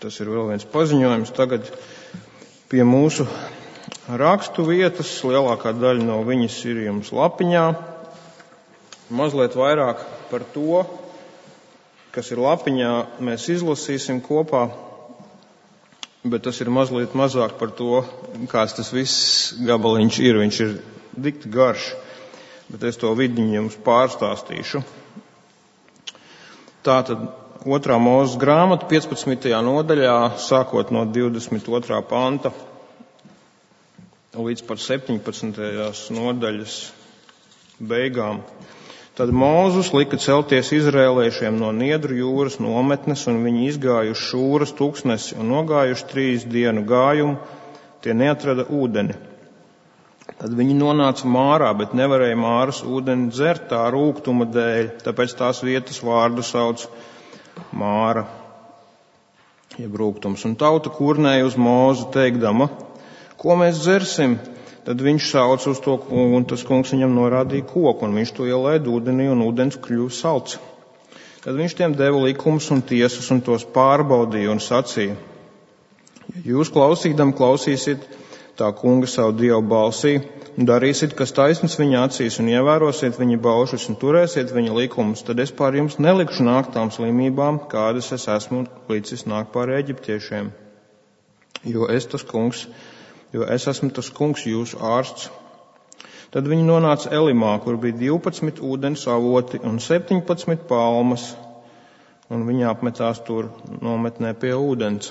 Tas ir vēl viens paziņojums. Tagad pie mūsu rakstu vietas. Lielākā daļa no viņas ir jums lapiņā. Mazliet vairāk par to, kas ir lapiņā, mēs izlasīsim kopā, bet tas ir mazliet mazāk par to, kāds tas viss gabaliņš ir. Viņš ir dikti garš, bet es to vidiņu jums pārstāstīšu. Tātad 2. Mūzes grāmata 15. nodaļā, sākot no 22. panta līdz pat 17. nodaļas beigām. Tad Mūzes lika celties izrēliešiem no Niedru jūras nometnes, un viņi izgājuši Šūras tuksnesi un nogājuši 3 dienu gājumu, tie neatrada ūdeni. Tad viņi nonāca Mārā, bet nevarēja Māras ūdeni dzert tā rūgtuma dēļ, tāpēc tās vietas vārdu sauc Māra, jeb rūgtums. Un tauta kurnēja uz Mūzu teikdama, ko mēs dzersim? Tad viņš sauca uz to kungu, un tas kungs viņam norādīja koku, un viņš to ielaida ūdenī, un ūdens kļuva salds. Tad viņš tiem deva likumus un tiesas, un tos pārbaudīja un sacīja. Ja jūs klausīsiet tā kunga savu dievu balsī, un darīsiet, kas taisns viņa acīs, un ievērosiet viņa baušus, un turēsiet viņa likumus, tad es pār jums nelikšu nākt tām slimībām, kādas es esmu līdzis nāk pār eģiptiešiem. Jo es esmu tas kungs, jūsu ārsts. Tad viņi nonāca Elimā, kur bija 12 ūdens avoti un 17 palmas, un viņi apmetās tur nometnē pie ūdens.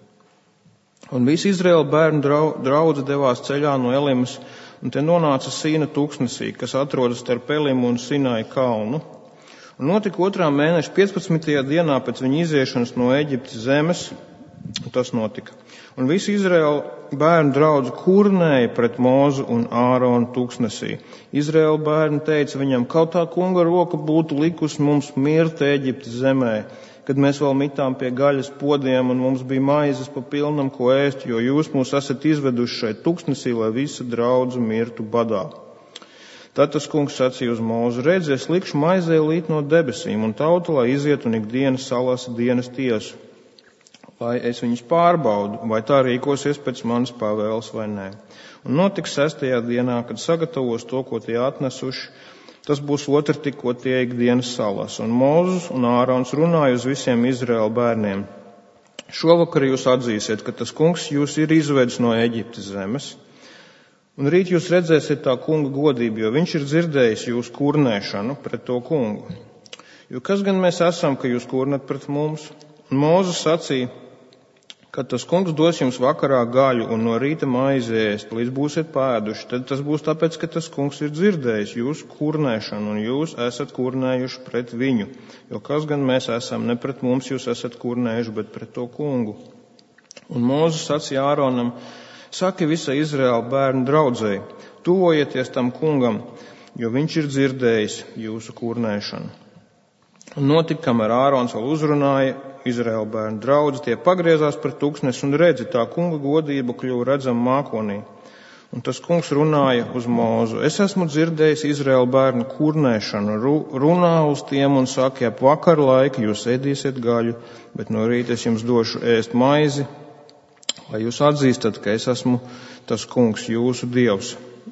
Un visi Izraēla bērnu draudze devās ceļā no Elimas, un te nonāca Sīna tuksnesī, kas atrodas starp Elimu un Sinai kalnu. Un notika 2. mēneša 15. dienā pēc viņa iziešanas no Eģiptes zemes, tas notika. Un visi Izraēla bērnu draudze kurnēja pret Mūzu un Āronu tuksnesī. Izraēla bērni teica viņam, kaut tā kunga roka būtu likusi mums mirt Eģiptes zemē, kad mēs vēl mitām pie gaļas podiem un mums bija maizes pa pilnam, ko ēst, jo jūs mūs esat izveduši šeit tuksnesī, lai visa draudze mirtu badā. Tad tas kungs sacīja uz Mūzu, redzi, es likšu maizē līt no debesīm, un tauta, lai iziet un ikdienas salasa dienas tiesu, lai es viņus pārbaudu, vai tā rīkosies pēc manas pavēles vai nē. Un notiks 6. dienā, kad sagatavos to, ko tie atnesuši, tas būs otrtik, ko tie ikdienas salas. Un Mūzes un Ārons runāja uz visiem Izraēla bērniem. Šovakar jūs atzīsiet, ka tas kungs jūs ir izvedis no Eģiptes zemes. Un rīt jūs redzēsiet tā kunga godību, jo viņš ir dzirdējis jūsu kurnēšanu pret to kungu. Jo kas gan mēs esam, ka jūs kurnat pret mums? Un Mūzes sacīja, kad tas kungs dos jums vakarā gaļu un no rīta maizi ēst, līdz būsiet pēduši, tad tas būs tāpēc, ka tas kungs ir dzirdējis jūsu kurnēšanu un jūs esat kurnējuši pret viņu. Jo kas gan mēs esam, ne pret mums jūs esat kurnējuši, bet pret to kungu. Un Mūzes sacīja Āronam, saki visai Izraēla bērnu draudzei, tuvojieties tam kungam, jo viņš ir dzirdējis jūsu kurnēšanu. Un notika, kamēr Ārons vēl uzrunāja Izraēla bērnu draudzi, tie pagriezās par tuksnesi un redzi, tā kunga godība kļuva redzama mākonī. Un tas kungs runāja uz Mūzu. Es esmu dzirdējis Izraēla bērnu kurnēšanu, runā uz tiem un saka, ap vakaru laiku jūs ēdīsiet gaļu, bet no rīta es jums došu ēst maizi, lai jūs atzīstat, ka es esmu tas kungs, jūsu dievs.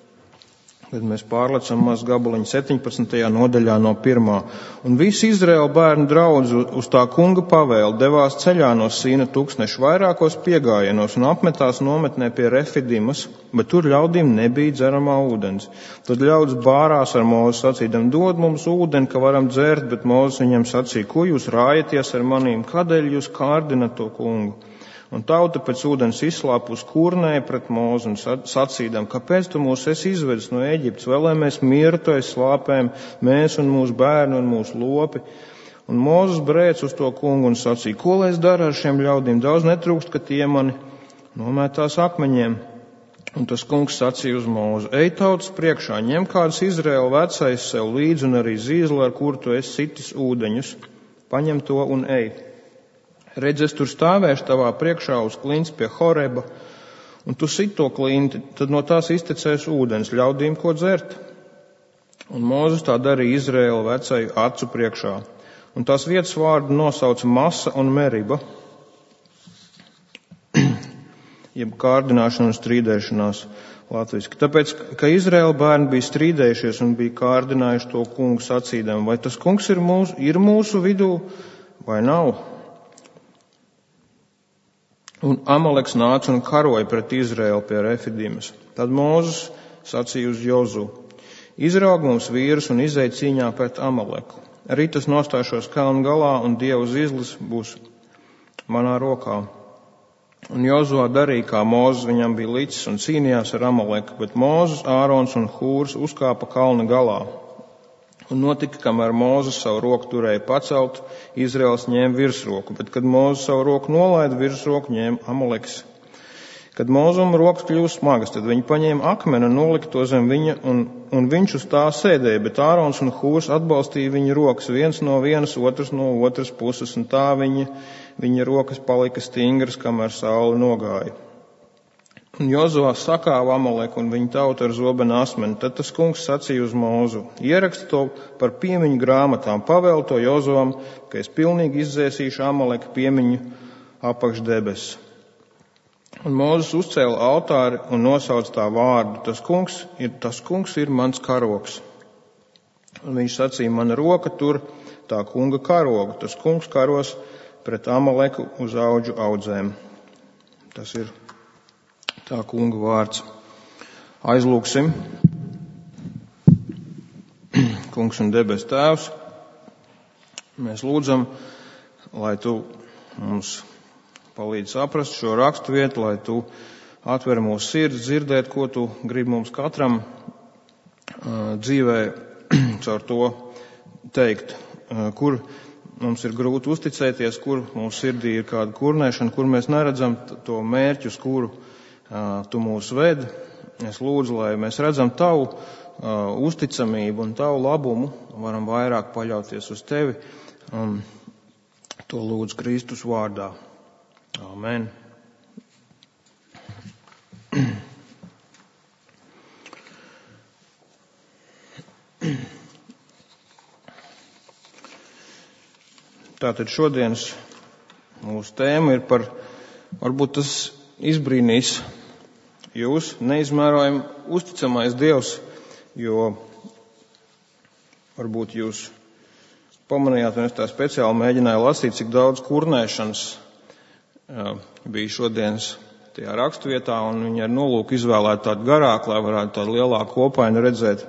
Kad mēs pārlecam maz gabaliņu 17. nodaļā no 1. Un visi Izraēla bērnu draudzi uz tā kunga pavēli devās ceļā no Sīna tuksneša vairākos piegājienos un apmetās nometnē pie Refidimas, bet tur ļaudīm nebija dzeramā ūdens. Tad ļaudis bārās ar Mūzu sacīdam, dod mums ūdeni, ka varam dzert, bet Mūzes viņam sacīja, ko jūs rājaties ar manīm, kādēļ jūs kārdinat to kungu? Un tauta pēc ūdens izslāpus kurnēja pret Mūzu un sacīdam, kāpēc tu mūs esi izvedis no Eģiptes, vēl lai mēs mirtu aiz slāpēm, mēs un mūsu bērni un mūsu lopi. Un Mūzes brēc uz to kungu un sacīja, ko lai es daru ar šiem ļaudīm, daudz netrūkst, ka tie mani nomētās akmeņiem. Un tas kungs sacīja uz Mūzu, ej tautas priekšā, ņem kādas Izraēla vecais sev līdzi un arī zīzli, ar kuru tu esi sitis ūdeņus, paņem to un ej. Redz, es tur stāvēšu tavā priekšā uz klints pie Horeba, un tu sit to klinti, tad no tās iztecēs ūdens, ļaudīm ko dzert. Un Mūzes tā darīja Izraēla vecaju acu priekšā, un tās vietas vārdu nosauca Masa un Meriba. jeb kārdināšana un strīdēšanās latviski. Tāpēc, ka Izraēla bērni bija strīdējušies un bija kārdinājuši to kungu sacīdami, vai tas kungs ir mūsu vidū vai nav? Un Amaleks nāca un karoja pret Izraēlu pie Refidimas. Tad Mūzes sacīja uz Jozu: izraug mums vīrus un izej cīņā pret Amaleku. Rīt es nostāšos kalnu galā un Dieva zīles būs manā rokā. Un Jozua darīja, kā Mūzes viņam bija licis, un cīnījās ar Amaleku, bet Mūzes, Ārons un Hūrs uzkāpa kalna galā. Un notika, kamēr Mūzes savu roku turēja pacelt, Izraels ņēma virsroku, bet kad Mūzes savu roku nolaida, virsroku ņēma Amaleks. Kad Mūzum rokas kļūst smagas, tad viņi paņēma akmeni un nolika to zem viņa, un viņš uz tā sēdēja, bet Ārons un Hūrs atbalstīja viņa rokas, viens no vienas, otrs no otras puses, un tā viņa rokas palika stingras, kamēr saule nogāja. Un Jozua sakāva Amaleku un viņa tautu ar zobenu asmeni. Tad tas kungs sacīja uz Mūzu: ieraksti to par piemiņu grāmatām, pavēl to Jozuam, ka es pilnīgi izdzēsīšu Amaleka piemiņu apakš debesis. Un Mūzes uzcēla altāri un nosauca tā vārdu: tas kungs ir mans karogs. Un viņš sacīja: mana roka tur tā kunga karogu, tas kungs karos pret Amaleku uz audžu audzēm. Tas ir tā kunga vārds. Aizlūksim. Kungs un debes tēvs, mēs lūdzam, lai tu mums palīdz saprast šo rakstu vietu, lai tu atver mūsu sirds, dzirdēt, ko tu gribi mums katram dzīvē caur to teikt, kur mums ir grūti uzticēties, kur mūsu sirdī ir kāda kurnēšana, kur mēs neredzam to mērķu, uz kuru tu mūs ved. Es lūdzu, lai mēs redzam tavu uzticamību un tavu labumu, varam vairāk paļauties uz tevi. To lūdzu Kristus vārdā. Amen. Tātad šodienas mūsu tēma ir par, varbūt tas izbrīnīs jūs, neizmērojami uzticamais Dievs, jo varbūt jūs pamanījāt, un es tā speciāli mēģināju lasīt, cik daudz kurnēšanas bija šodienas tajā rakstvietā, un viņi ar nolūku izvēlēt tādu garāku, lai varētu tādu lielāku kopainu redzēt.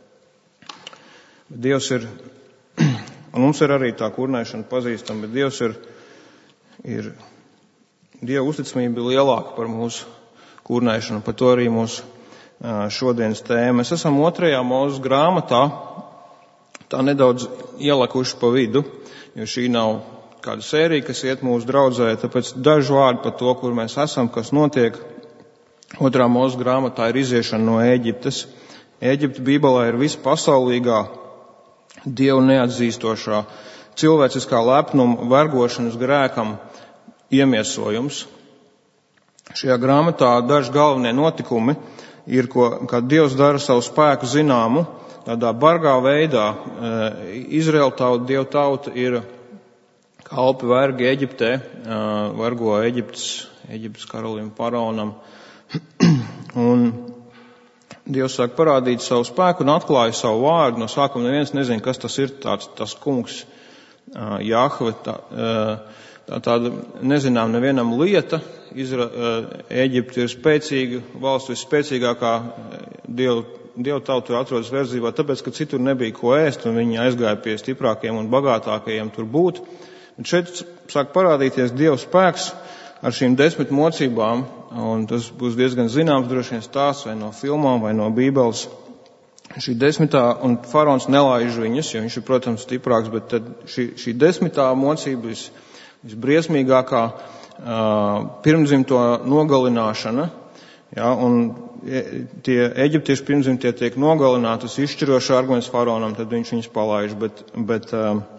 Bet Dievs ir, un mums ir arī tā kurnēšana pazīstama, bet Dievs ir Dieva uzticamība ir lielāka par mūsu kurnēšanu, par to arī mūsu šodienas tēma. Mēs esam 2. Mūzes grāmatā, tā nedaudz ielikuši pa vidu, jo šī nav kāda sērija, kas iet mūsu draudzē, tāpēc dažu vārdu par to, kur mēs esam, kas notiek. 2. Mūzes grāmatā ir iziešana no Ēģiptes. Ēģipte Bībelē ir vispasaulīgā, Dievu neatzīstošā, cilvēciskā lepnuma, vergošanas grēkam iemiesojums. Šajā grāmatā daži galvenie notikumi ir, kad Dievs dara savu spēku zināmu, tādā bargā veidā. Izraēla tauta, Dieva tauta ir kalpi vergi Eģiptē, vergo Eģiptes karalim faraonam. Un Dievs sāk parādīt savu spēku un atklāja savu vārdu. No sākuma neviens nezina, kas tas ir, tas kungs, Jahve, tāda nezinām nevienam lieta. Eģipte ir spēcīga, valsts visspēcīgākā Dieva tauta atrodas verdzībā, tāpēc, ka citur nebija ko ēst, un viņi aizgāja pie stiprākiem un bagātākajiem tur būt. Un šeit sāk parādīties Dieva spēks ar šīm 10 mocībām, un tas būs diezgan zināms droši vien stāsts vai no filmām vai no Bībeles. Šī 10. un faraons nelaiž viņus, jo viņš ir, protams, stiprāks, bet tad šī 10. mocība visbriesmīgākā pirmdzimto nogalināšana, ja, un tie eģiptieši pirmdzimtie tiek nogalināti, tas izšķirošs arguments faraonam, tad viņš viņus palaiž, bet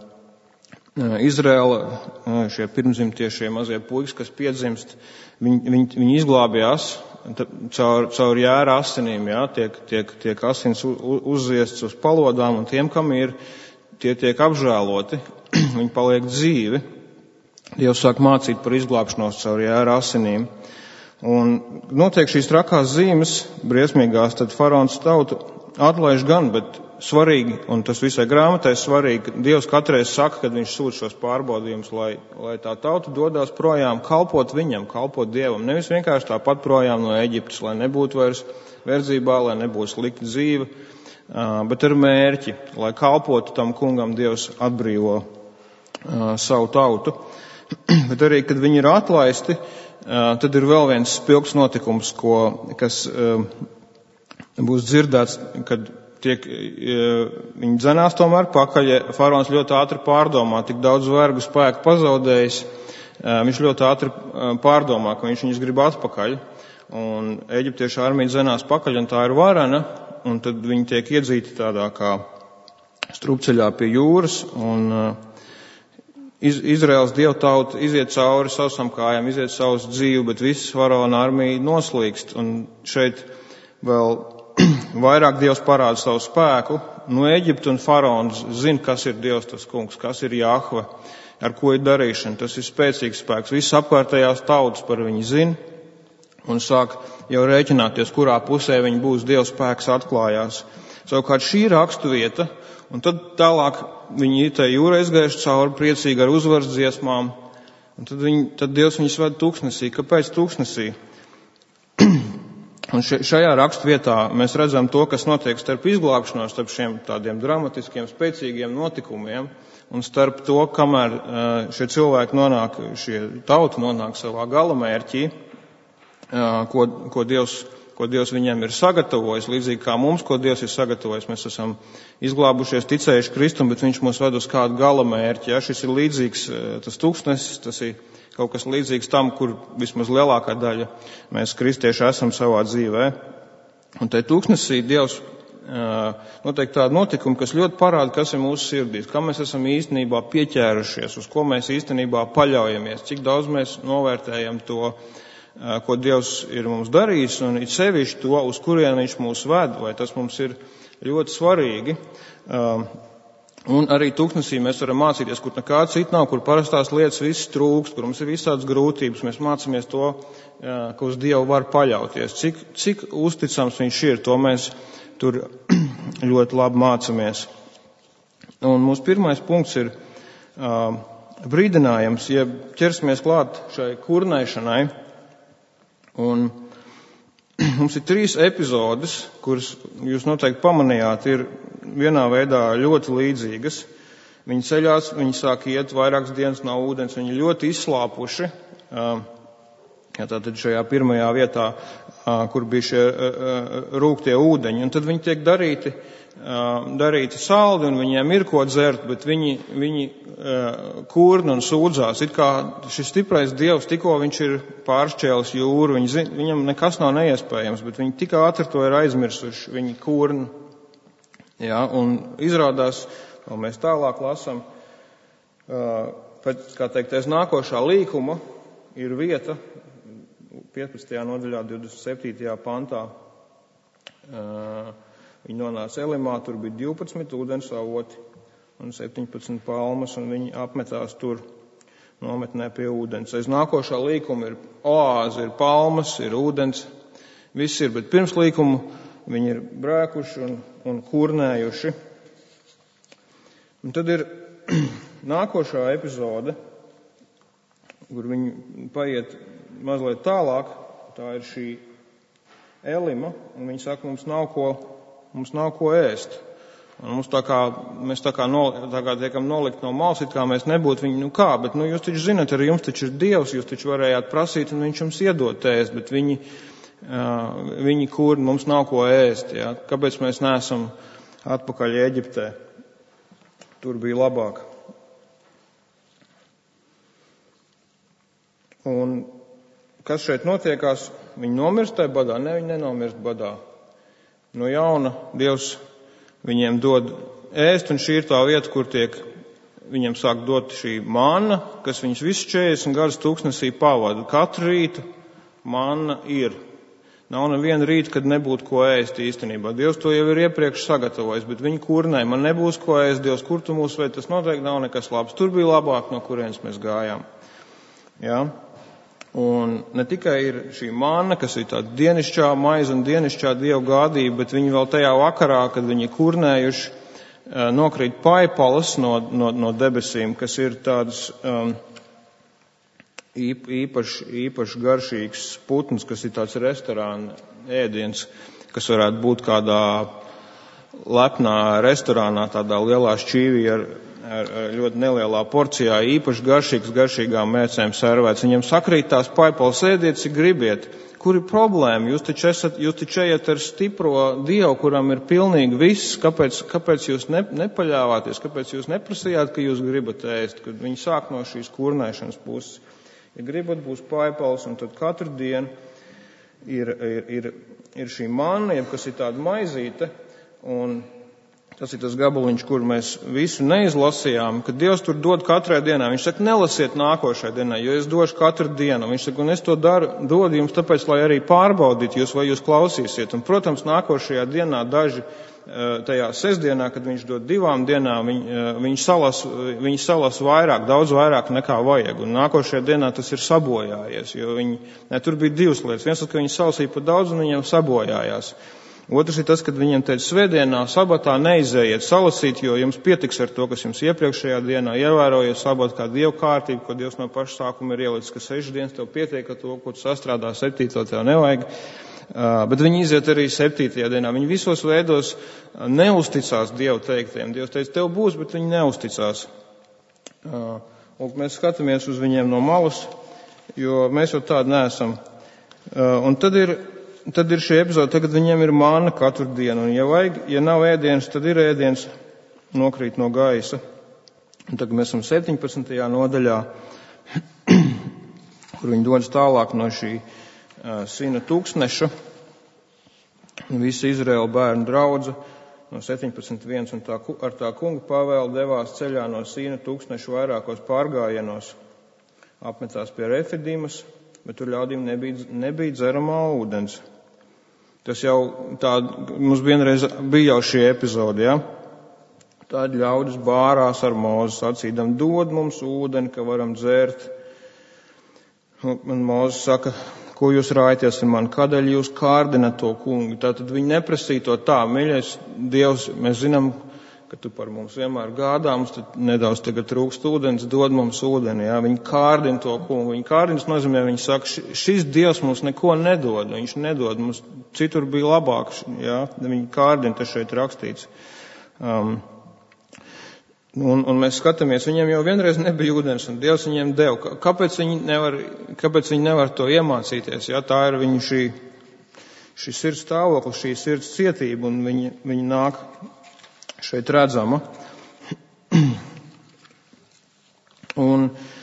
Izraēla, šie pirmdzimtie, šie mazie puikas, kas piedzimst, viņi izglābjās caur jēra asinīm, ja, tiek asins uzziests uz palodām, un tiem, kam ir, tie tiek apžēloti, viņi paliek dzīvi. Dievs sāk mācīt par izglābšanos caur jēra asinīm. Un notiek šīs trakās zīmes, briesmīgās, tad faraons tautu atlaiž gan, bet svarīgi, un tas visai grāmatai svarīgi, ka Dievs katreiz saka, kad viņš sūta šos pārbaudījumus, lai tā tauta dodās projām kalpot viņam, kalpot Dievam. Nevis vienkārši tāpat projām no Eģiptes, lai nebūtu vairs verdzībā, lai nebūtu slikta dzīve, bet ar mērķi, lai kalpotu tam kungam, Dievs atbrīvo savu tautu. Bet arī, kad viņi ir atlaisti, tad ir vēl viens spilgts notikums, kas būs dzirdēts, kad viņi dzenās tomēr pakaļ. Faraons ļoti ātri pārdomā, tik daudz vergu spēku pazaudējis, viņš ļoti ātri pārdomā, ka viņš viņus grib atpakaļ. Un eģiptiešu armija dzenās pakaļ, un tā ir varena, un tad viņi tiek iedzīti tādā kā strupceļā pie jūras, un Izraels dievtauta iziet cauri sausam kājām, iziet savus dzīvi, bet viss faraona armija noslīkst. Un šeit vēl vairāk Dievs parāda savu spēku. No Eģipta un faraons zina, kas ir Dievs tas kungs, kas ir Jahve, ar ko ir darīšana. Tas ir spēcīgs spēks. Viss apkārtējās tautas par viņu zina un sāk jau rēķināties, kurā pusē viņa būs, Dievs spēks atklājās. Savukārt šī rakstu vieta, un tad tālāk viņi tai jūra aizgājuši cauri priecīgi ar uzvaras dziesmām, un tad Dievs viņus ved tūkstnesī. Kāpēc tūkstnesī? Un šajā rakstu vietā mēs redzam to, kas notiek starp izglābšanos, starp šiem tādiem dramatiskiem, spēcīgiem notikumiem, un starp to, kamēr šie cilvēki nonāk, šie tauta nonāk savā galamērķī, ko Dievs viņiem ir sagatavojis, līdzīgi kā mums, ko Dievs ir sagatavojis. Mēs esam izglābušies, ticējuši Kristum, bet viņš mūs ved uz kādu galamērķi. Ja? Šis ir līdzīgs, tas tūkstnesis, tas ir kaut kas līdzīgs tam, kur vismaz lielākā daļa mēs kristieši esam savā dzīvē. Un tai tūkstnesī Dievs noteikti tādi notikumi, kas ļoti parāda, kas ir mūsu sirdīs, kā mēs esam īstenībā pieķērušies, uz ko mēs īstenībā paļaujamies, cik daudz mēs novērtējam to, ko Dievs ir mums darījis, un it sevišķi to, uz kurien viņš mūs ved, vai tas mums ir ļoti svarīgi. Un arī tūkstnesī mēs varam mācīties, kur nekā cita nav, kur parastās lietas viss trūkst, kur mums ir visādas grūtības. Mēs mācāmies to, ka uz Dievu var paļauties. Cik uzticams viņš ir, to mēs tur ļoti labi mācāmies. Un mūsu pirmais punkts ir brīdinājums, ja ķersimies klāt šai kurnēšanai. Un mums ir 3 epizodes, kuras jūs noteikti pamanījāt, ir vienā veidā ļoti līdzīgas. Viņi ceļās, viņi sāk iet vairākas dienas no ūdens, viņi ļoti izslāpuši. Tātad šajā pirmajā vietā, kur bija šie rūgtie ūdeņi, un tad viņi tiek darīti saldi, un viņiem ir ko dzert, bet viņi kurna un sūdzās. It kā šis stiprais Dievs, tikko viņš ir pāršķēlis jūru, viņam nekas nav neiespējams, bet viņi tik ātri to ir aizmirsuši, viņi kurna. Ja, un izrādās, vēl mēs tālāk lasam, pēc, kā teiktais, nākošā līkuma ir vieta, 15. nodaļā, 27. pantā, viņi nonāca Elimā, tur bija 12 ūdens avoti un 17 palmas, un viņi apmetās tur nometnē pie ūdens. Aiz nākošā līkuma ir oāze, ir palmas, ir ūdens, viss ir, bet pirms līkuma viņi ir brēkuši un kurnējuši. Un tad ir nākošā epizode, kur viņi paiet mazliet tālāk, tā ir šī Elima, un viņi saka, mums nav ko ēst. Un mums mēs tiekam nolikt no malas, it kā mēs nebūtu viņi, bet jūs taču zināt, arī jums taču ir Dievs, jūs taču varējāt prasīt, un viņš jums iedot ēst, bet viņi kur mums nav ko ēst, ja? Kāpēc mēs neesam atpakaļ Eģiptē? Tur bija labāk. Un kas šeit notiekās? Viņi nomirst tajā badā? Ne, viņi nenomirst badā. No jauna Dievs viņiem dod ēst, un šī ir tā vieta, kur viņiem sāk dot šī manna, kas viņus visu 40 gadus tūkstnesī pavada. Katru rītu manna ir. Nav neviena rīta, kad nebūtu ko ēst īstenībā. Dievs to jau ir iepriekš sagatavojis, bet viņi kurnē, man nebūs ko ēst, Dievs, kur tu mūs ved, tas noteikti nav nekas labs. Tur bija labāk, no kurienes mēs gājām. Ja? Un ne tikai ir šī manna, kas ir tāda dienišķā maize un dienišķā Dieva gādība, bet viņi vēl tajā vakarā, kad viņi kurnējuši, nokrīt paipalas no debesīm, kas ir tādas īpaši garšīgs putns, kas ir tāds restorāna ēdiens, kas varētu būt kādā lepnā restorānā, tādā lielā šķīvī ar ļoti nelielā porcijā, īpaši garšīgām mērcēm servēts. Viņam sakrīt tās paipalas, ēdiet, cik gribiet. Kur ir problēma? Jūs taču ejat ar stipro Dievu, kuram ir pilnīgi viss. Kāpēc jūs nepaļāvāties? Kāpēc jūs neprasījāt, ka jūs gribat ēst? Kad viņi sāk no šīs kurnēšanas puses. Ja gribat, būs paipalas, un tad katru dienu ir šī manna, kas ir tāda maizīte, un tas ir tas gabaliņš, kur mēs visu neizlasījām, kad Dievs tur dod katrai dienā. Viņš saka, nelasiet nākošai dienai, jo es došu katru dienu. Viņš saka, un es to dodu jums tāpēc, lai arī pārbaudītu jūs, vai jūs klausīsiet. Un, protams, nākošajā dienā daži tajā sestdienā, kad viņš dod 2 dienām, viņi salas vairāk, daudz vairāk nekā vajag. Un nākošajā dienā tas ir sabojājies, jo tur bija 2 lietas. Viens, ka viņi salasīja pa daudz un viņiem sabojājās. Otrs ir tas, kad viņiem teica, svētdienā, sabatā neizējiet salasīt, jo jums pietiks ar to, kas jums iepriekšējā dienā ievērojiet sabatu kā Dieva kārtību, ko Dievs no paša sākuma ir ielicis, ka 6 dienas tev pietiek ar to, ko tu sastrādā 7. tev nevajag. Bet viņi iziet arī 7. dienā. Viņi visos veidos neusticās Dievu teiktiem. Dievs teica, tev būs, bet viņi neusticās. Un mēs skatāmies uz viņiem no malas, jo mēs jau tādi neesam. Un tad ir šī epizode, tagad viņiem ir manna katru dienu, un ja nav ēdienas, tad ir ēdienas nokrīt no gaisa. Un tagad mēs esam 17. nodaļā, kur viņi dodas tālāk no šī Sina tūkstneša, un visa Izraēla bērnu draudze no 17.1, un ar tā kunga pavēlu devās ceļā no Sina tūkstneša vairākos pārgājienos, apmetās pie Refidimas, bet tur ļaudīm nebija dzeramā ūdens. Tas jau mums vienreiz bija jau šī epizode, ja? Tad ļaudis bārās ar Mozi, sacīdam, dod mums ūdeni, ka varam dzert. Un Mozi saka, ko jūs rājaties ar mani, kādēļ jūs kārdinat to kungu? Tātad viņi neprasīja to tā, mīļais Dievs, mēs zinām, ka tu par mums vienmēr gādā, mums tad nedaudz tagad trūkst ūdens, dod mums ūdeni, jā. Viņi kārdina to kungu. Viņi kārdina, tas nozīmē, viņi saka, šis Dievs mums neko nedod, viņš nedod, mums citur bija labāk, jā. Viņi kārdina, tas šeit rakstīts. Un mēs skatāmies, viņiem jau vienreiz nebija ūdens, un Dievs viņiem deva. Kāpēc viņi nevar to iemācīties, jā? Tā ir viņu šī sirds stāvoklis, šī sirds cietība, un viņi nāk šeit redzama. Un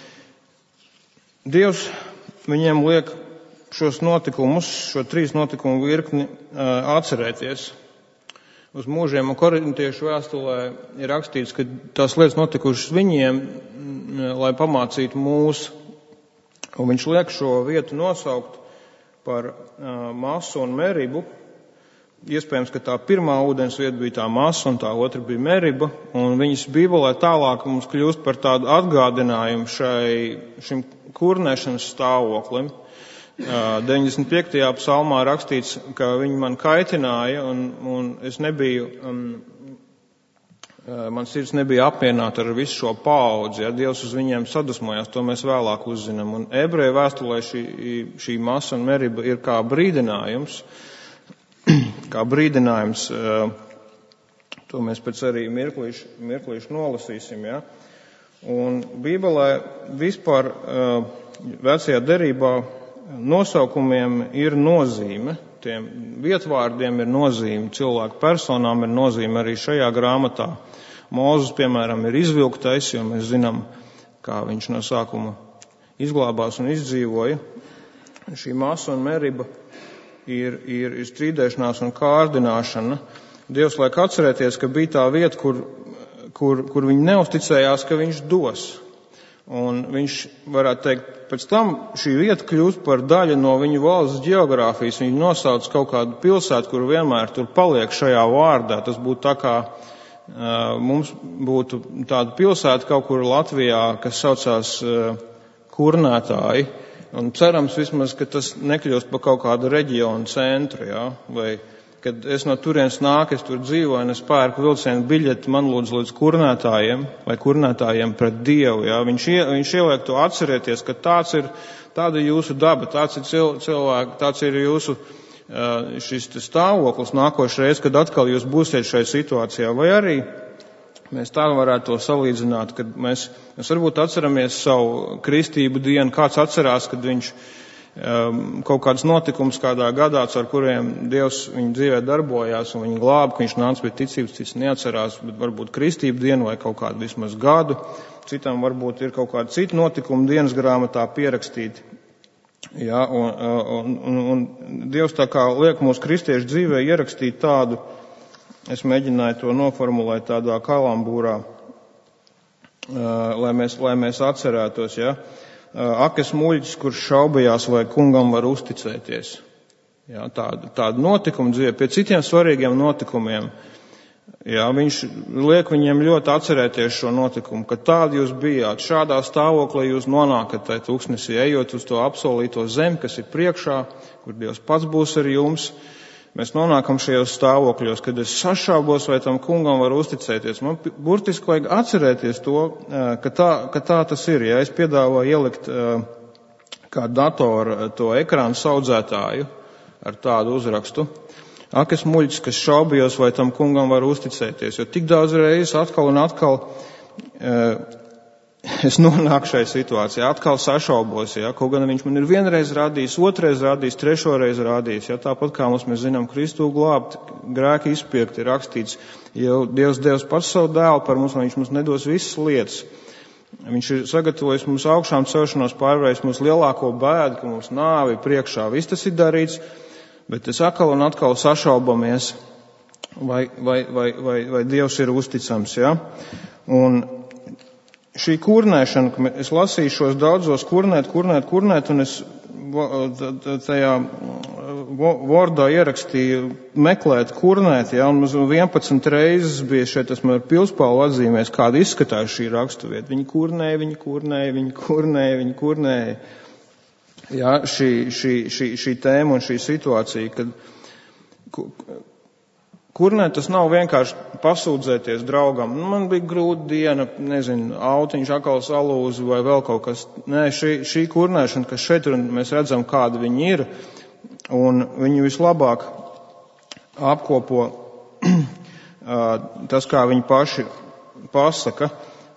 Dievs viņiem liek šos notikumus, šo 3 notikumu virkni atcerēties uz mūžiem. Un Korintiešu vēstulē ir rakstīts, ka tās lietas notikušas viņiem, lai pamācītu mūs. Un viņš liek šo vietu nosaukt par Masu un Meribu. Iespējams, ka tā pirmā ūdens vieta bija tā Masa un tā otra bija Meriba, un viņas Bībelē tālāk mums kļūst par tādu atgādinājumu šim kurnēšanas stāvoklim. 95. psalmā rakstīts, ka viņi man kaitināja, un es nebiju, man sirds nebija apmierināta ar visu šo paudzi, ja Dievs uz viņiem sadusmojās, to mēs vēlāk uzzinām. Un Ebreju vēstulē šī Masa un Meriba ir kā brīdinājums, to mēs pēc arī mirklīšu nolasīsim, ja. Un Bībelē vispār vecajā derībā nosaukumiem ir nozīme, tiem vietvārdiem ir nozīme, cilvēku personām ir nozīme arī šajā grāmatā. Mūzes, piemēram, ir izvilktais, jo mēs zinām, kā viņš no sākuma izglābās un izdzīvoja. Šī Masa un Meriba ir strīdēšanās un kārdināšana. Dievs liek atcerēties, ka bija tā vieta, kur viņi neusticējās, ka viņš dos. Un viņš, varētu teikt, pēc tam šī vieta kļūst par daļu no viņu valsts ģeogrāfijas. Viņi nosauc kaut kādu pilsētu, kur vienmēr tur paliek šajā vārdā. Tas būtu tā kā mums būtu tāda pilsēta kaut kur Latvijā, kas saucās Kurnētāji. Un cerams vismaz, ka tas nekļūst par kaut kādu reģionu centru, jā, vai kad es no turienes nāku, es tur dzīvoju, un es pērku vilcienu biļeti, man lūdzu līdz kurnētājiem, vai kurnētājiem pret Dievu, jā. Viņš ieliek to atcerieties, ka tāda ir jūsu daba, tāds ir cilvēki, tāds ir jūsu šis stāvoklis nākošais, kad atkal jūs būsiet šai situācijā, vai arī mēs tā varētu to salīdzināt, kad mēs varbūt atceramies savu kristību dienu, kāds atcerās, kad viņš kaut kāds notikums kādā gadā, ar kuriem Dievs viņa dzīvē darbojās un viņa glāba, ka viņš nāca pie ticības, cits neatcerās, bet varbūt kristību dienu vai kaut kādu vismaz gadu. Citam varbūt ir kaut kādi citi notikumi dienas grāmatā pierakstīti. Jā, un Dievs tā kā liek mūsu kristiešu dzīvē ierakstīt tādu, es mēģināju to noformulēt tādā kalambūrā, lai mēs atcerētos, jā. Akas muļķis, kurš šaubījās, vai kungam var uzticēties. Jā, tādu notikumu dzīvē, pie citiem svarīgiem notikumiem. Jā, viņš liek viņiem ļoti atcerēties šo notikumu, ka tādi jūs bijāt, šādā stāvoklī jūs nonākat tai tūkstnesī, ejot uz to apsolīto zemi, kas ir priekšā, kur Dievs pats būs ar jums. Mēs nonākam šajos stāvokļos, kad es sašaubos, vai tam kungam var uzticēties. Man burtiski vajag atcerēties to, ka tā tas ir. Ja es piedāvāju ielikt kā datoru to ekrānu saudzētāju ar tādu uzrakstu, ak, es muļķis, kas šaubījos, vai tam kungam var uzticēties. Jo tik daudz reizes atkal un atkal es nonāku šai situācijā, atkal sašaubos, ja, kaut gan viņš man ir vienreiz rādījis, otrais rādījis, trešoreiz rādījis, ja, tāpat kā mēs zinām, Kristu glābt, grēki izpiekti, ir rakstīts, ja Dievs pats savu dēlu par mums, viņš mums nedos visas lietas. Viņš ir sagatavojis mums augšām celšanos, pārvērst mums lielāko bēdu, ka mums nāvi priekšā, viss tas ir darīts, bet es atkal un atkal sašaubamies, vai Dievs ir uzticams, ja, un šī kurnēšana, es lasīju šos daudzos kurnēt, un es tajā Wordā ierakstīju meklēt, kurnēt, ja, un 11 reizes bija šeit, tas man ar pilspālu atzīmēs, kāda izskatās šī raksturvieta. Viņi kurnēja. Ja, šī tēma un šī situācija, kad kurnēt tas nav vienkārši pasūdzēties draugam. Man bija grūta diena, autiņš atkal salūza vai vēl kaut kas. Nē, šī kurnēšana, kas šeit ir, un mēs redzam, kāda viņi ir, un viņi vislabāk apkopo tas, kā viņi paši pasaka.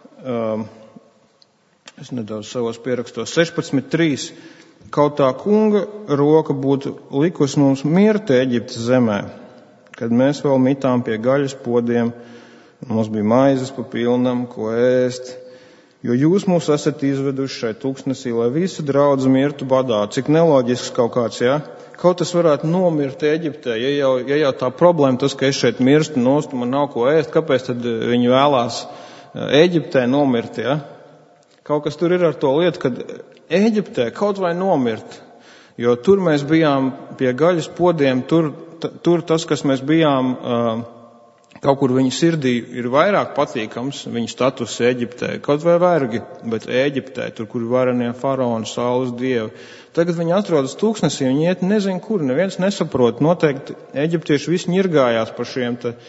Es nedaudz savos pierakstos 16.3. Kaut tā kunga roka būtu likusi mums mirt Eģiptes zemē, kad mēs vēl mitām pie gaļas podiem, mums bija maizes pa pilnam, ko ēst, jo jūs mūs esat izveduši šai tūkstnesī, lai visi draudz mirtu badā. Cik neloģisks kaut kāds, jā? Kaut tas varētu nomirt Eģiptē, ja jau tā problēma tas, ka es šeit mirstu nost, man nav ko ēst, kāpēc tad viņi vēlās Eģiptē nomirt, jā? Kaut kas tur ir ar to lietu, kad Eģiptē kaut vai nomirt, jo tur mēs bijām pie gaļas podiem, tur tas, kas mēs bijām, kaut kur viņa sirdī ir vairāk patīkams, viņa status Eģiptē, kaut vai vergi, bet Eģiptē, tur, kur ir varenie faraoni, saules dievi. Tagad viņi atrodas tūkstnesī, viņi iet nezinu kur, neviens nesaprot, noteikti eģiptieši visi ņirgājās par šiem te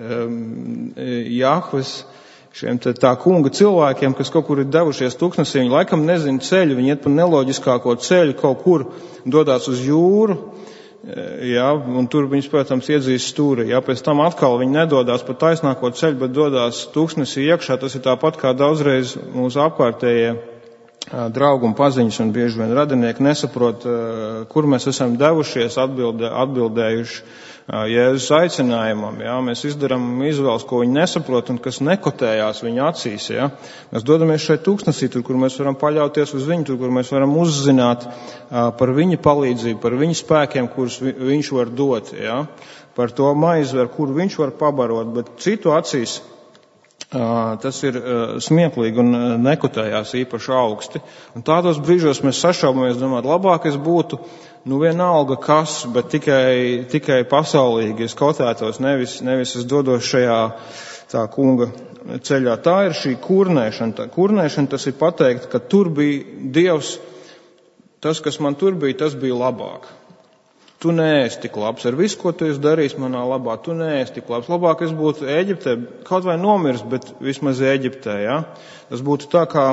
Jahves, šiem te tā kunga cilvēkiem, kas kaut kur ir devušies tūkstnesī, viņi laikam nezina ceļu, viņi iet pa neloģiskāko ceļu, kaut kur dodās uz jūru, jā, un tur viņus, protams, iedzīst stūri. Jā, pēc tam atkal viņi nedodās pa taisnāko ceļu, bet dodās tūkstnesī iekšā. Tas ir tāpat kā daudzreiz mūsu apkārtējie draugi un paziņas un bieži vien radinieki nesaprot, kur mēs esam devušies, atbildējuši Jēzus aicinājumam. Jā, mēs izdarām izvēles, ko viņi nesaprot un kas nekotējās viņa acīs. Jā. Mēs dodamies šeit tūkstnesī, tur, kur mēs varam paļauties uz viņu, tur, kur mēs varam uzzināt par viņa palīdzību, par viņa spēkiem, kurus viņš var dot. Jā. Par to maizi, ar kuru viņš var pabarot, bet citu acīs tas ir smieklīgi un nekotējās īpaši augsti. Un tādos brīžos mēs sašaubamies, domāt, labāk es būtu, vienalga kas, bet tikai pasaulīgi es kotētos, nevis es dodos šajā tā kunga ceļā. Tā ir šī kurnēšana. Tā kurnēšana tas ir pateikt, ka tur bija Dievs tas, kas man tur bija, tas bija labāk. Tu neesi tik labs. Ar visu, ko tu esi darījis manā labā, tu neesi tik labs. Labāk es būtu Ēģiptē, kaut vai nomirs, bet vismaz Ēģiptē, ja? Tas būtu tā kā,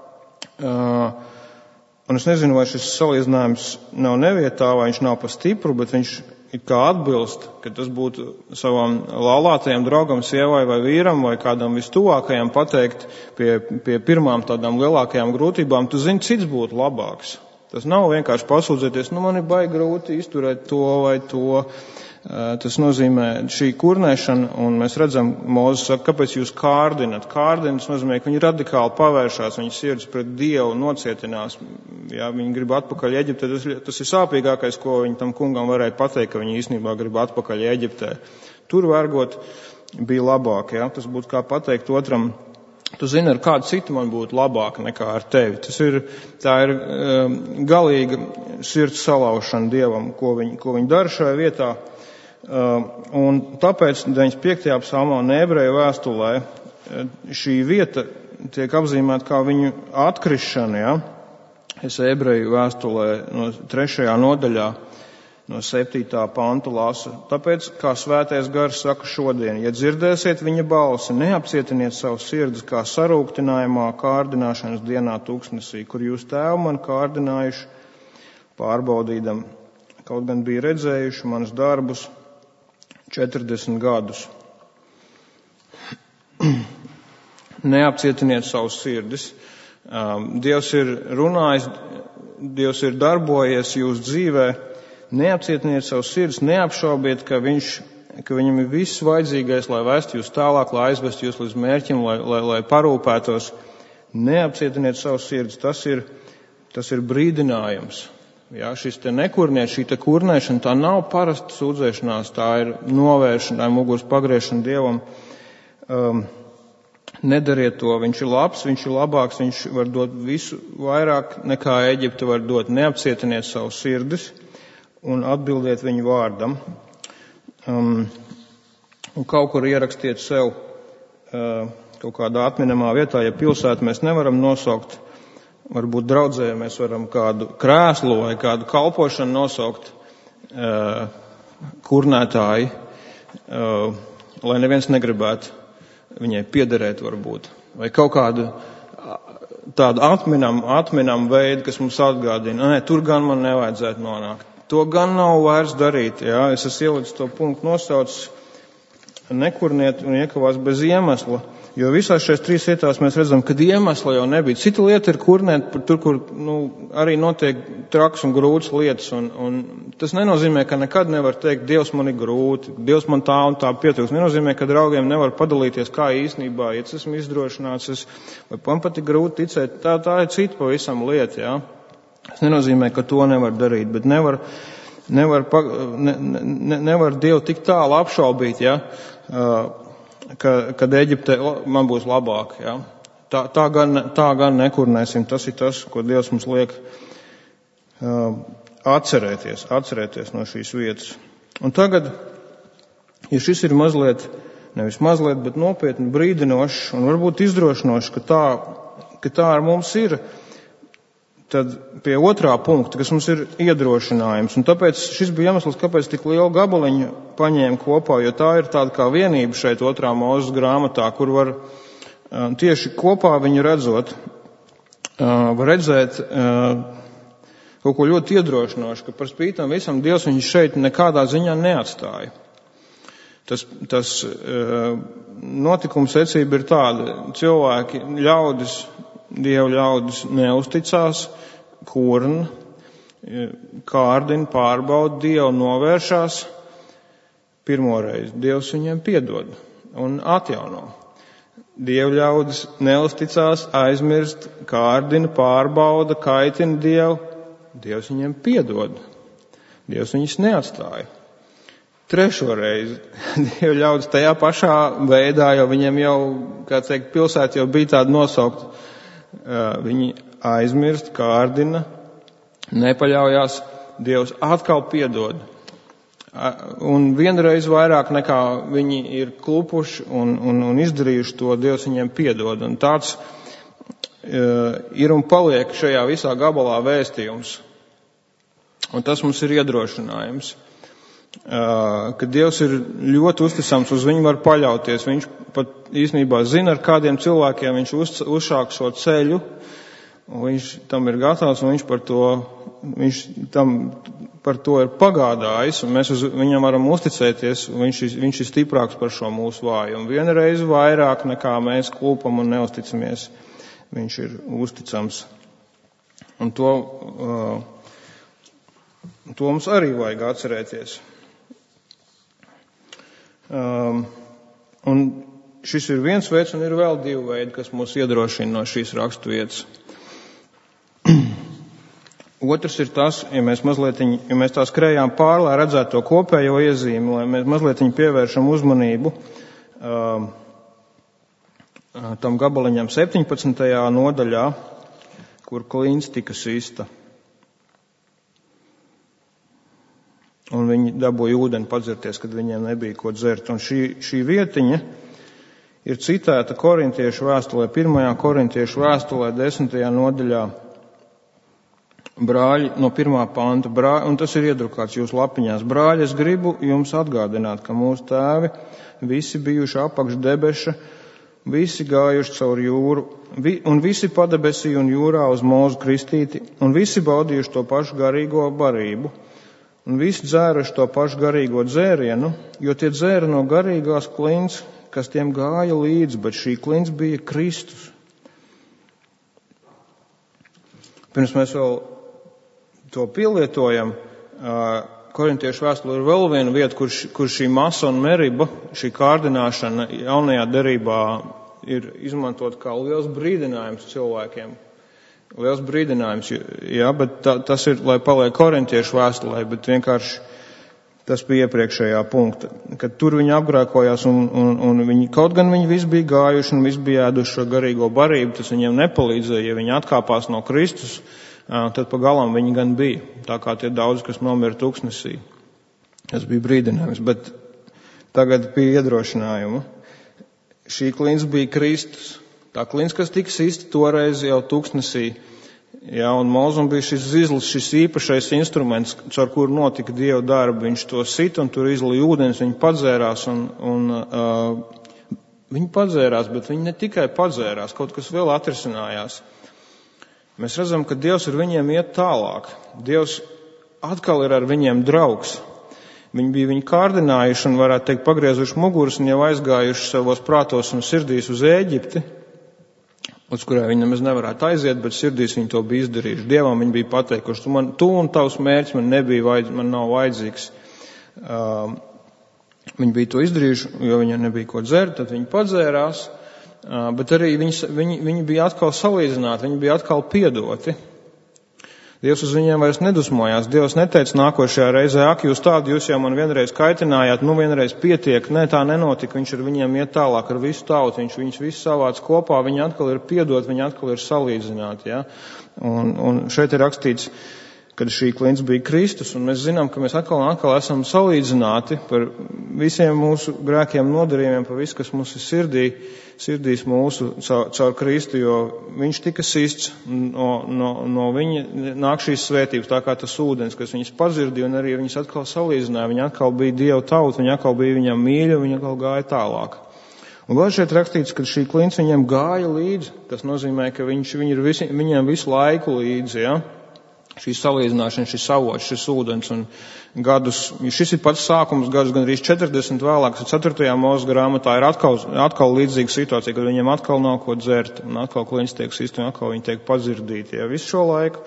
un es nezinu, vai šis salīdzinājums nav nevietā, vai viņš nav pa stipru, bet viņš ir kā atbilst, ka tas būtu savam laulātajam draugam, sievai vai vīram, vai kādam vistuvākajam pateikt pie pirmām tādām lielākajām grūtībām, tu zini, cits būtu labāks. Tas nav vienkārši pasūdzēties, man ir baigi grūti izturēt to vai to. Tas nozīmē šī kurnēšana, un mēs redzam, Mūzes saka, kāpēc jūs kārdinat? Kārdinat nozīmē, ka viņi radikāli pavēršās, viņi sirds pret Dievu nocietinās. Ja, viņi grib atpakaļ Eģiptē, tas ir sāpīgākais, ko viņi tam kungam varēja pateikt, ka viņi īstenībā grib atpakaļ Eģiptē. Tur vergot bija labāk, ja? Tas būtu kā pateikt otram, tu zini, ar kādu citu man būtu labāk nekā ar tevi. Tā ir galīga sirds salaušana Dievam, ko viņi dara šajā vietā. Un tāpēc 95. psalmā un Ebreju vēstulē šī vieta tiek apzīmēta kā viņu atkrišana. Ja? Es Ebreju vēstulē no 3. nodaļā no 7. pantu lasu. Tāpēc, kā svētais gars saka šodien, ja dzirdēsiet viņa balsi, neapcietiniet savu sirdis kā sarūktinājumā kārdināšanas dienā tūkstnesī, kur jūs tēvu man kārdinājuši, pārbaudīdam, kaut gan bija redzējuši manas darbus 40 gadus. Neapcietiniet savus sirdis. Dievs ir runājis, Dievs ir darbojies jūsu dzīvē. Neapcietiniet savus sirdis, neapšaubiet, ka viņam ir viss vajadzīgais, lai vestu jūs tālāk, lai aizvestu jūs līdz mērķim, lai parūpētos. Neapcietiniet savus sirdis, tas ir brīdinājums. Jā, šis te nekurniet, šī te kurnēšana, tā nav parasta sūdzēšanās, tā ir novēršana, tā ir muguras pagriešana Dievam. Nedariet to, viņš ir labs, viņš ir labāks, viņš var dot visu vairāk nekā Eģipte var dot. Neapcietiniet savus sirdis un atbildiet viņu vārdam. Un kaut kur ierakstiet sev kaut kādā atminamā vietā, ja pilsētu mēs nevaram nosaukt, varbūt draudzē mēs varam kādu krēslu vai kādu kalpošanu nosaukt kurnētāji, lai neviens negribētu viņai piederēt varbūt. Vai kaut kādu tādu atminam veidu, kas mums atgādina, tur gan man nevajadzētu nonākt. To gan nav vairs darīt, jā. Es esmu ielicis to punktu nosaucis nekurniet un iekavās bez iemesla, jo visās šajās 3 vietās mēs redzam, ka iemesla jau nebija. Cita lieta ir kurnēt tur, kur arī notiek traks un grūtas lietas, un tas nenozīmē, ka nekad nevar teikt, Dievs man ir grūti, Dievs man tā un tā pietrūks. Nenozīmē, ka draugiem nevar padalīties, kā īstenībā, ja es esmu izdrošināts, vai man pat ir grūti ticēt, tā ir cita pavisam lieta, jā. Tas nenozīmē, ka to nevar darīt, bet nevar Dievu tik tālu apšaubīt, ja, kad Eģipte man būs labāk. Ja. Tā gan nekurnēsim. Tas ir tas, ko Dievs mums liek atcerēties no šīs vietas. Un tagad, ja šis ir nevis mazliet, bet nopietni brīdinošs un varbūt izdrošinošs, ka tā ar mums ir, tad pie otrā punkta, kas mums ir iedrošinājums. Un tāpēc šis bija iemesls, kāpēc tik lielu gabaliņu paņēma kopā, jo tā ir tāda kā vienība šeit 2. Mūzes grāmatā, kur var tieši kopā viņu redzot, var redzēt kaut ko ļoti iedrošinošu, ka par spītam visam Dievs viņu šeit nekādā ziņā neatstāja. Tas notikuma secība ir tāda, cilvēki, Dievu ļaudis neusticās, kurn, kārdina, pārbauda, Dievu novēršās. Pirmoreiz Dievs viņiem piedod un atjauno. Dievu ļaudis neusticās, aizmirst, kārdina, pārbauda, kaitina Dievu. Dievs viņiem piedod. Dievs viņus neatstāja. Trešo reizi Dievu ļaudis tajā pašā veidā, jo viņiem jau, kā teikt, pilsēta jau bija tāda nosaukta. Viņi aizmirst, kārdina, nepaļaujās, Dievs atkal piedod. Un vienreiz vairāk nekā viņi ir klupuši un izdarījuši to, Dievs viņiem piedod. Un tāds ir un paliek šajā visā gabalā vēstījums. Un tas mums ir iedrošinājums, ka Dievs ir ļoti uzticams, uz viņu var paļauties. Viņš pat īstenībā zina, ar kādiem cilvēkiem viņš uzsāk šo ceļu, un viņš tam ir gatavs, un viņš par to ir pagādājis, un mēs viņam varam uzticēties, un viņš ir stiprāks par šo mūsu vājumu. Vienreiz vairāk nekā mēs klūpam un neusticamies, viņš ir uzticams. Un to mums arī vajag atcerēties. Un šis ir viens veids, un ir vēl divi veidi, kas mūs iedrošina no šīs raksturvietas. Otrs ir tas, ja mēs tā skrējām pāri, lai redzētu to kopējo iezīmi, lai mēs mazliet pievēršam uzmanību tam gabaliņam 17. nodaļā, kur klints tika sista. Un viņi dabūja ūdeni padzerties, kad viņiem nebija ko dzert. Un šī vietiņa ir citēta Korintiešu vēstulē, 1. Korintiešu vēstulē, 10. nodaļā, brāļi, no 1. panta, un tas ir iedrukāts jūsu lapiņās. Brāļi, es gribu jums atgādināt, ka mūsu tēvi visi bijuši apakš debeša, visi gājuši caur jūru, un visi padebesī un jūrā uz mūzu kristīti, un visi baudījuši to pašu garīgo barību. Un visi dzēruši to pašu garīgo dzērienu, jo tie dzēra no garīgās klints, kas tiem gāja līdzi, bet šī klints bija Kristus. Pirms mēs vēl to pielietojam, Korintiešu vēstulē ir vēl viena vieta, kur šī masa un meriba, šī kārdināšana jaunajā derībā ir izmantot kā liels brīdinājums cilvēkiem. Liels brīdinājums, jā, bet tas ir, lai paliek Korintiešu vēstulē, bet vienkārši tas bija iepriekšējā punkta, kad tur viņi apgrēkojās un viņi, kaut gan viņi visi bija gājuši un visi bija ēduši šo garīgo barību, tas viņiem nepalīdzēja, ja viņi atkāpās no Kristus, tad pa galam viņi gan bija, tā kā tie daudzi, kas nomira tuksnesī. Tas bija brīdinājums, bet tagad pie iedrošinājuma. Šī klints bija Kristus. Tā klints, kas tika sista toreiz jau tuksnesī, jā, un Mozum bija šis zizlis, šis īpašais instruments, caur kuru notika Dieva darbi. Viņš to sita un tur izlīja ūdens, viņi padzērās viņi padzērās, bet viņi ne tikai padzērās, kaut kas vēl atrisinājās. Mēs redzam, ka Dievs ar viņiem iet tālāk. Dievs atkal ir ar viņiem draugs. Viņi bija viņu kārdinājuši un, varētu teikt, pagriezuši muguras un jau aizgājuši savos prātos un sirdīs uz Ēģipti, uz kurai viņi nemaz nevarētu aiziet, bet sirdīs viņi to bija izdarījuši. Dievam viņi bija pateikuši, tu un tavs mērķis man nav vajadzīgs. Viņi bija to izdarījuši, jo viņiem nebija ko dzert, tad viņi padzērās, bet arī viņi bija atkal salīdzināti, viņi bija atkal piedoti. Dievs uz viņiem vairs nedusmojās. Dievs neteica nākošajā reizē, jūs jau man vienreiz kaitinājāt, vienreiz pietiek. Nē, tā nenotika. Viņš ar viņiem iet tālāk ar visu tautu. Viņš viņus visus savāc kopā. Viņi atkal ir piedot, viņi atkal ir salīdzināti. Ja? Un šeit ir rakstīts, kad šī klints bija Kristus, un mēs zinām, ka mēs atkal un atkal esam salīdzināti par visiem mūsu grēkiem nodarījumiem, par visu, kas mums ir sirdīs mūsu caur Kristu, jo viņš tika sists, no viņa nāk šīs svētības, tā kā tas ūdens, kas viņas padzirdīja, un arī viņas atkal salīdzināja, viņi atkal bija Dieva tauta, viņi atkal bija viņam mīļi, viņi atkal gāja tālāk. Un vēl šeit rakstīts, ka šī klints viņam gāja līdzi, tas nozīmē, ka viņi ir viņiem visu laiku līdzi, ja? Šī salīdzināšana, šis avots, šis ūdens un gadus, šis ir pats sākums, gadus gan arī 40 vēlāk, 4. Mūzes grāmatā ir atkal līdzīga situācija, kad viņiem atkal nav ko dzert, un atkal kliņas tiek sist, un atkal viņi tiek padzirdīti. Ja, visu šo laiku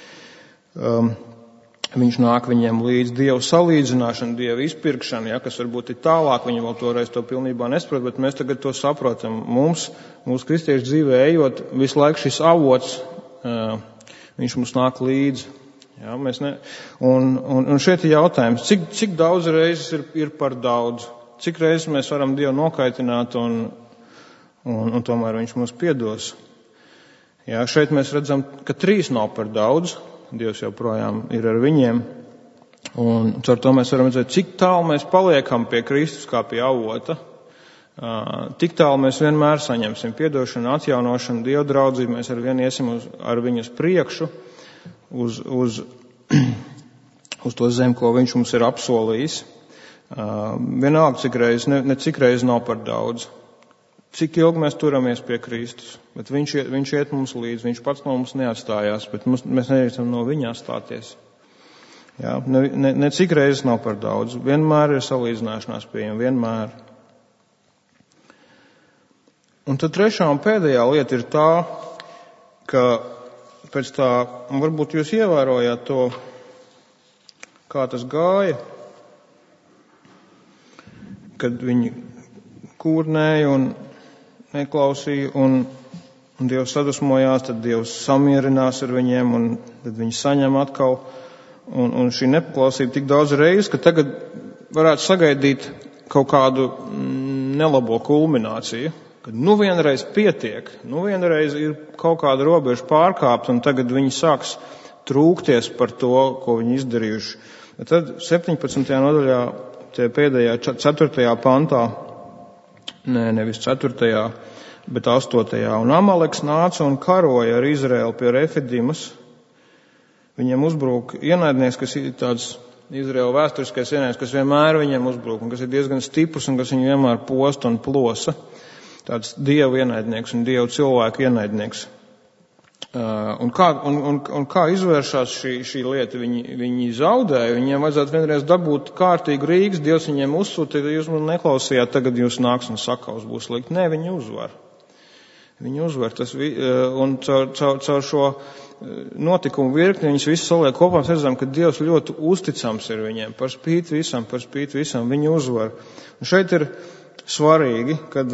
viņš nāk viņiem līdz Dievu salīdzināšanu, Dievu izpirkšanu, ja, kas varbūt ir tālāk, viņi vēl toreiz to pilnībā nesprot, bet mēs tagad to saprotam. Mūsu kristiešu dzīvē ejot, visu laiku šis avots, viņš mums nāk līdzi. Ja, un šeit ir jautājums, cik daudz reizes ir par daudz? Cik reizes mēs varam Dievu nokaitināt un tomēr viņš mums piedos? Ja, šeit mēs redzam, ka 3 nav par daudz. Dievs joprojām ir ar viņiem. Un caur to mēs varam redzēt, cik tālu mēs paliekam pie Kristus kā pie avota. Tik tālu mēs vienmēr saņemsim piedošanu, atjaunošanu, Dieva draudzību, mēs ar vienu iesim ar viņu uz priekšu, uz uz to zemi, ko viņš mums ir apsolījis. Vienalga, cik reiz, ne cik reiz nav par daudz. Cik ilgi mēs turamies pie Kristus, bet viņš iet mums līdzi, viņš pats no mums neatstājās, bet mēs nedrīkstam no viņa atstāties. Jā, ne cik reizes nav par daudz, vienmēr ir salīdzināšanās pieejama, vienmēr. Un tad trešā un pēdējā lieta ir tā, ka pēc tā, varbūt jūs ievērojāt to, kā tas gāja, kad viņi kūrnēja un neklausīja, un Dievs sadusmojās, tad Dievs samierinās ar viņiem, un tad viņi saņem atkal, un šī nepaklausība tik daudz reizes, ka tagad varētu sagaidīt kaut kādu nelabo kulmināciju, kad vienreiz pietiek, vienreiz ir kaut kāda robeža pārkāpta, un tagad viņi sāks trūkties par to, ko viņi izdarījuši. Bet tad 17. nodaļā, tie pēdējā 4. pantā, nevis 4., bet 8. Un Amaleks nāca un karoja ar Izraēlu pie Refidimas. Viņiem uzbrūk ienaidnieks, kas ir tāds Izraēla vēsturiskais ienaidnieks, kas vienmēr viņiem uzbrūk, un kas ir diezgan stiprs, un kas viņu vienmēr posta un plosa. Tāds dievu ienaidnieks un dievu cilvēku ienaidnieks. Un kā izvēršās šī lieta? Viņi zaudēja, viņiem vajadzētu vienreiz dabūt kārtīgu Rīgas, Dievs viņiem uzsūta, jūs man neklausījāt, tagad jūs nāks un sakaus būs likt. Nē, viņi uzvar. Viņi uzvar. Un caur šo notikumu virkni viņus visus saliek kopā, mēs redzam, ka Dievs ļoti uzticams ir viņiem, par spīti visam, viņi uzvar. Un šeit ir svarīgi, kad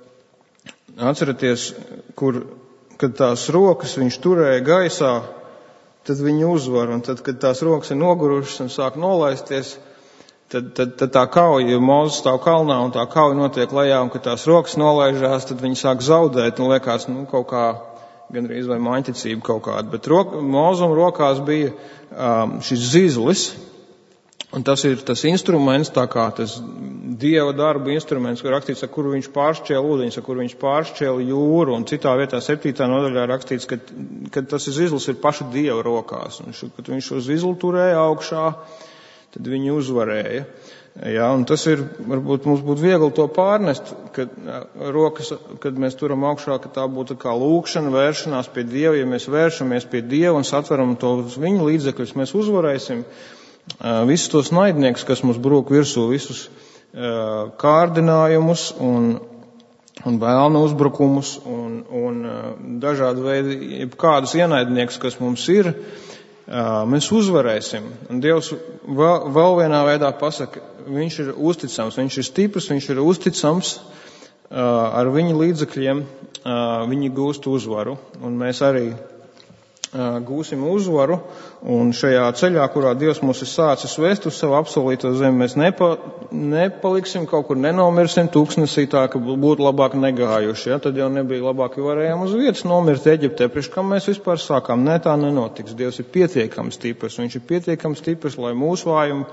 atceraties, kad tās rokas viņš turēja gaisā, tad viņi uzvar, un tad, kad tās rokas ir nogurušas un sāk nolaisties, tad tā kauja, Mozus stāv kalnā un tā kauja notiek lejā, un kad tās rokas nolaižās, tad viņi sāk zaudēt, un liekas, kaut kā gandrīz vai maņticība kaut kāda, bet Mozum rokās bija šis zīzlis, un tas ir tas instruments, tā kā tas Dieva darba instruments, kur rakstīts, ar kuru viņš pāršķēla ūdeņus, ar kuru viņš pāršķēla jūru, un citā vietā 7. nodaļā rakstīts, ka tas zīzlis ir paša Dieva rokās, un kad viņš šo zīzli turēja augšā, tad viņi uzvarēja. Jā, un tas ir, varbūt mums būtu viegli to pārnest, kad rokas, kad mēs turam augšā, ka tā būtu kā lūkšana, vēršanās pie Dieva. Ja mēs vēršamies pie Dieva un satveram to viņa līdzekļus, mēs uzvarēsim visus tos naidniekus, kas mums brūk virsū, visus kārdinājumus un vēlna uzbrukumus un dažādi veidi, kādus ienaidniekus, kas mums ir, mēs uzvarēsim. Un Dievs vēl vienā veidā pasaka, viņš ir uzticams, viņš ir stiprs, viņš ir uzticams, ar viņa līdzekļiem viņi gūst uzvaru, un mēs arī gūsim uzvaru, un šajā ceļā, kurā Dievs mūs ir sācis vest uz savu apsolīto zemi, mēs nepaliksim kaut kur, nenomirsim tūkstnesī tā, ka būtu labāk negājuši. Ja? Tad jau nebija labāk, ja varējām uz vietas nomirt Eģiptē, priekš kā mēs vispār sākām. Nē, tā nenotiks. Dievs ir pietiekams stiprs, viņš ir pietiekams stiprs, lai mūsu vājumu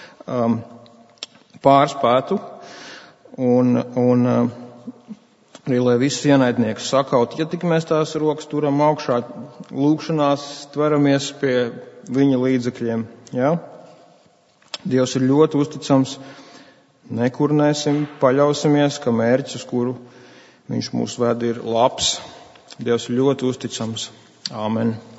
pārspētu, un arī, lai visus ienaidniekus sakaut, ja tik mēs tās rokas turam augšā, lūkšanās tveramies pie viņa līdzekļiem. Ja? Dievs ir ļoti uzticams, nekurnēsim, paļausimies, ka mērķis, uz kuru viņš mūs ved, ir labs. Dievs ir ļoti uzticams. Āmen.